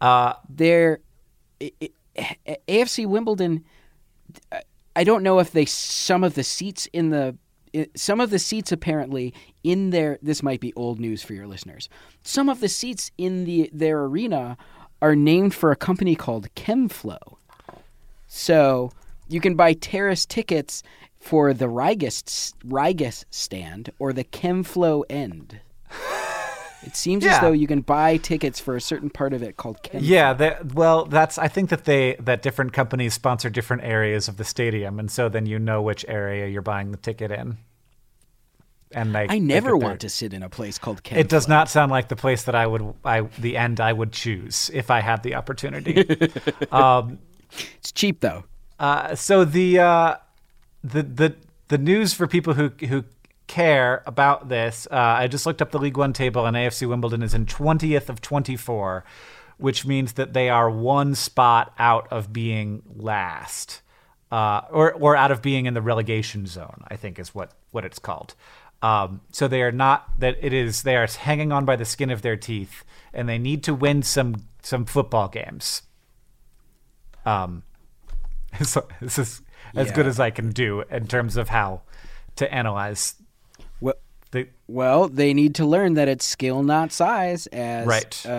AFC Wimbledon, I don't know if some of the seats apparently in their, this might be old news for your listeners. Some of the seats in their arena are named for a company called Chemflow. So you can buy terrace tickets for the Rygis stand or the Chemflow end. It seems as though you can buy tickets for a certain part of it called Chemflow. Yeah, I think that different companies sponsor different areas of the stadium, and so then you know which area you're buying the ticket in. And I never want to sit in a place called Chemflow. It does not sound like the place that I would choose if I had the opportunity. It's cheap though. So the news for people who care about this, I just looked up the League One table, and AFC Wimbledon is in 20th of 24, which means that they are one spot out of being last, or out of being in the relegation zone, I think is what it's called. So they are not they are hanging on by the skin of their teeth, and they need to win some football games. So this is as good as I can do in terms of how to analyze. Well, they need to learn that it's skill, not size, as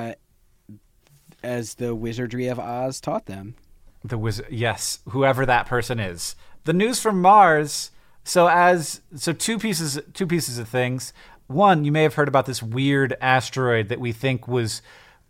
the Wizardry of Oz taught them. Yes, whoever that person is. The news from Mars. So two pieces of things. One, you may have heard about this weird asteroid that we think was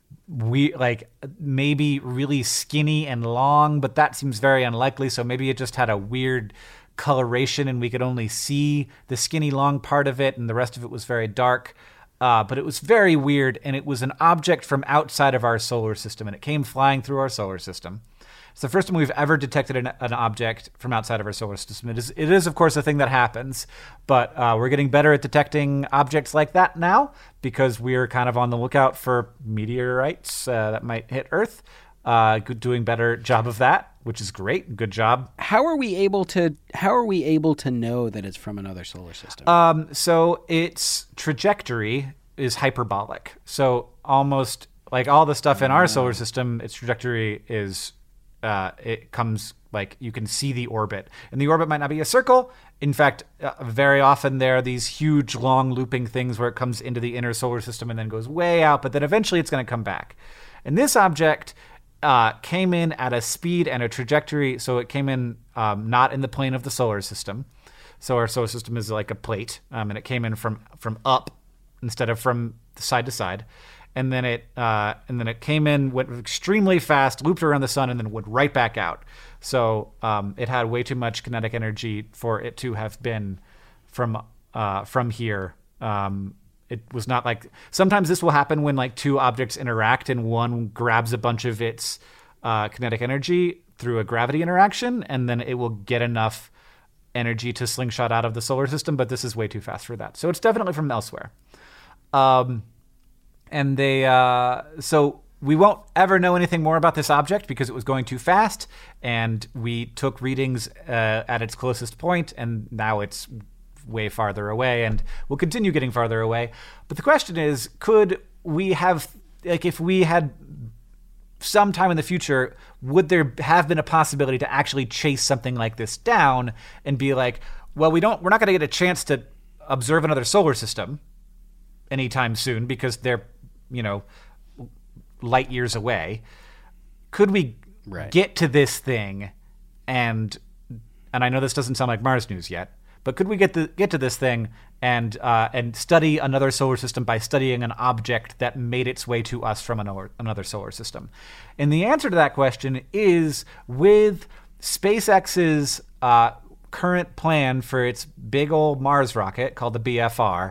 maybe really skinny and long, but that seems very unlikely. So maybe it just had a weird coloration and we could only see the skinny long part of it and the rest of it was very dark. But it was very weird, and it was an object from outside of our solar system, and it came flying through our solar system. It's the first time we've ever detected an object from outside of our solar system. It is, of course, a thing that happens, but we're getting better at detecting objects like that now because we're kind of on the lookout for meteorites that might hit Earth. Doing better job of that, which is great. Good job. How are we able to know that it's from another solar system? So its trajectory is hyperbolic. So almost like all the stuff in our solar system, its trajectory is it comes like you can see the orbit, and the orbit might not be a circle. In fact, very often there are these huge, long looping things where it comes into the inner solar system and then goes way out, but then eventually it's going to come back. And this object came in at a speed and a trajectory, so it came in not in the plane of the solar system. So our solar system is like a plate, and it came in from up instead of from side to side. And then it came in, went extremely fast, looped around the sun, and then went right back out. So it had way too much kinetic energy for it to have been from here. It was not like sometimes this will happen when like two objects interact and one grabs a bunch of its kinetic energy through a gravity interaction, and then it will get enough energy to slingshot out of the solar system, but this is way too fast for that. So it's definitely from elsewhere. So we won't ever know anything more about this object because it was going too fast, and we took readings at its closest point, and now it's way farther away, and we'll continue getting farther away. But the question is, could we have, like, if we had some time in the future, would there have been a possibility to actually chase something like this down and be like, well, we're not going to get a chance to observe another solar system anytime soon because they're, light years away. Could we get to this thing and I know this doesn't sound like Mars news yet, but could we get to this thing and study another solar system by studying an object that made its way to us from another solar system? And the answer to that question is, with SpaceX's current plan for its big old Mars rocket called the BFR,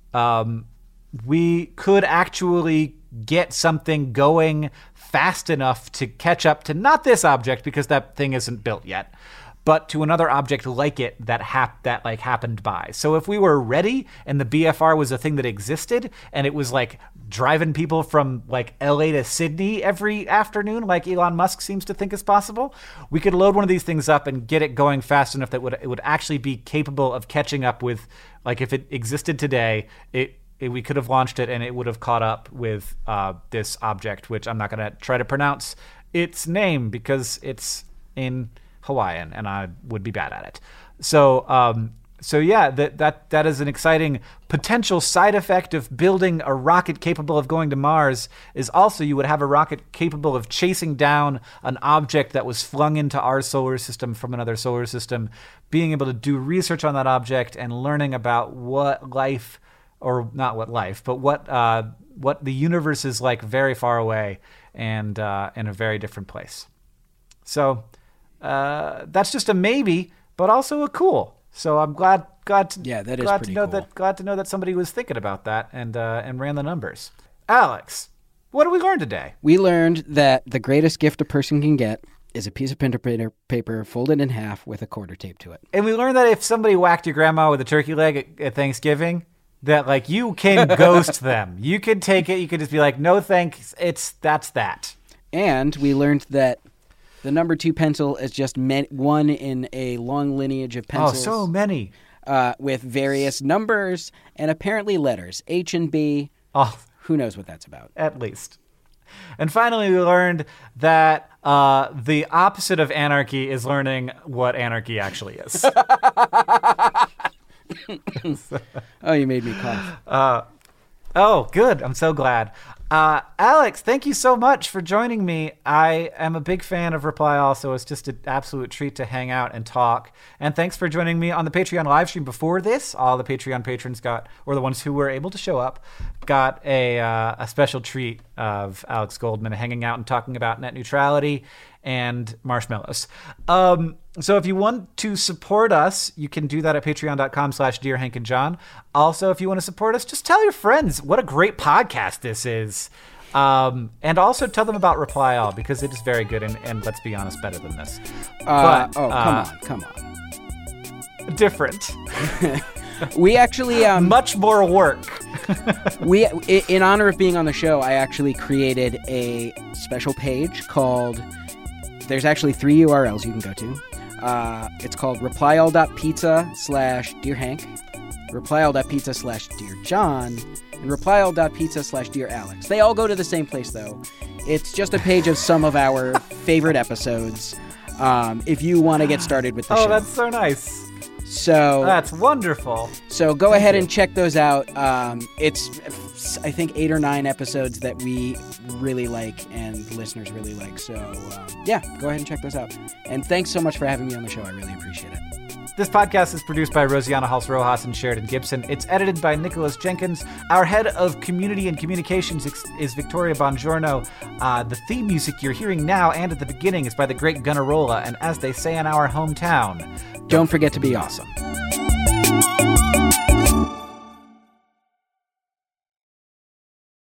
we could actually get something going fast enough to catch up to not this object because that thing isn't built yet, but to another object like it that happened by. So if we were ready and the BFR was a thing that existed and it was like driving people from like LA to Sydney every afternoon, like Elon Musk seems to think is possible, we could load one of these things up and get it going fast enough that it would actually be capable of catching up with, like, if it existed today, we could have launched it and it would have caught up with this object, which I'm not going to try to pronounce its name because it's in Hawaiian and I would be bad at it. So yeah, that is an exciting potential side effect of building a rocket capable of going to Mars, is also you would have a rocket capable of chasing down an object that was flung into our solar system from another solar system, being able to do research on that object and learning about what life, or not what life, but what the universe is like very far away and in a very different place. So that's just a maybe, but also a cool. So I'm glad to know that somebody was thinking about that and ran the numbers. Alex, what did we learn today? We learned that the greatest gift a person can get is a piece of printer paper folded in half with a quarter taped to it. And we learned that if somebody whacked your grandma with a turkey leg at Thanksgiving, that, like, you can ghost them. You could take it. You could just be like, no thanks. That's that. And we learned that the number 2 pencil is just one in a long lineage of pencils. Oh, so many. With various numbers and apparently letters. H and B. Oh, who knows what that's about? At least. And finally, we learned that the opposite of anarchy is learning what anarchy actually is. Oh, you made me cough. Oh, good. I'm so glad. Alex, thank you so much for joining me. I am a big fan of Reply All, so it's just an absolute treat to hang out and talk. And thanks for joining me on the Patreon live stream before this. All the Patreon patrons or the ones who were able to show up, got a special treat of Alex Goldman hanging out and talking about net neutrality and marshmallows. So if you want to support us, you can do that at patreon.com/DearHankandJohn. Also, if you want to support us, just tell your friends what a great podcast this is. And also tell them about Reply All, because it is very good and let's be honest, better than this. Come on. Different. We actually much more work. We, in honor of being on the show, I actually created a special page called. There's actually 3 URLs you can go to. It's called replyall.pizza/DearHank, replyall.pizza/DearJohn, and replyall.pizza/DearAlex. They all go to the same place, though. It's just a page of some of our favorite episodes. If you want to get started with the show. Oh, that's so nice. So that's wonderful. So go ahead and check those out. It's, I think, 8 or 9 episodes that we really like and listeners really like. So yeah, go ahead and check those out. And thanks so much for having me on the show. I really appreciate it. This podcast is produced by Rosianna Halse Rojas and Sheridan Gibson. It's edited by Nicholas Jenkins. Our head of community and communications is Victoria Bongiorno. The theme music you're hearing now and at the beginning is by the great Gunnarolla. And as they say in our hometown, don't forget to be awesome.